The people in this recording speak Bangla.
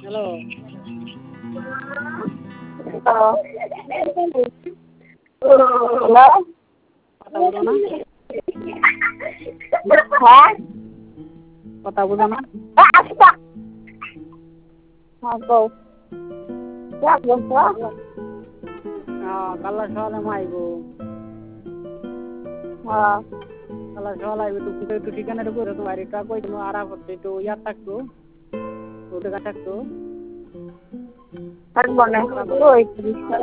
হ্যালো। হ্যালো। কথা বলো না। হ্যাঁ। কথা বুঝো না। আচ্ছা। হ্যাঁ কও। क्या बोलছো? কালা সকালে মাইবো। হ্যাঁ। কালা সকালে আইবো একটু ঠিকানাটা করে তো বাড়িটা কই তুমি আরা করতে একটু ইয়ার থাকতো ওটা থাকতো থাকবো না। ওই